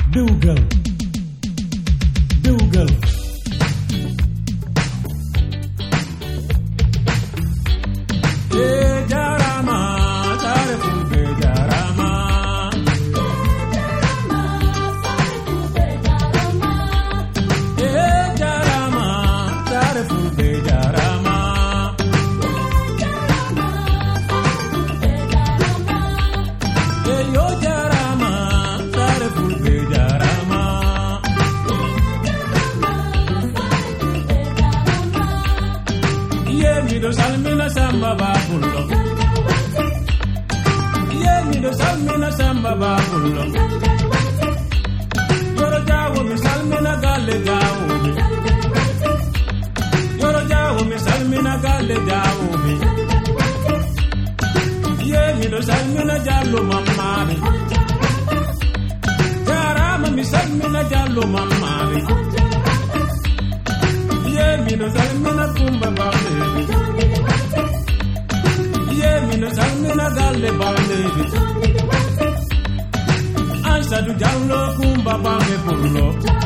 Dougal. Salmina samba babullo. Yeah, me do salmina samba babullo. Yoro jawo mi salmina galle jawo mi. Yoro jawo mi salmina galle jawo mi. Yeah, me do salmina jallo mamma mi. Jarama mi salmina jallo mamma mi. Yeah, me do salmina kumba babullo. Yeah, me no salmina galle bande. Ansa du jallo kumba bambe pullo.